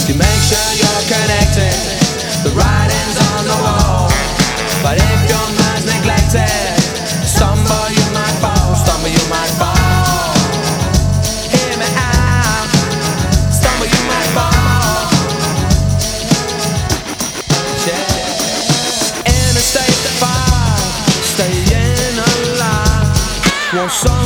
to make sure you're connected. The writing's on the wall, but if your mind's neglected, stumble you might fall, stumble you might fall. Hear me out, stumble you might fall. Yeah. In a state of fire, staying alive. Want some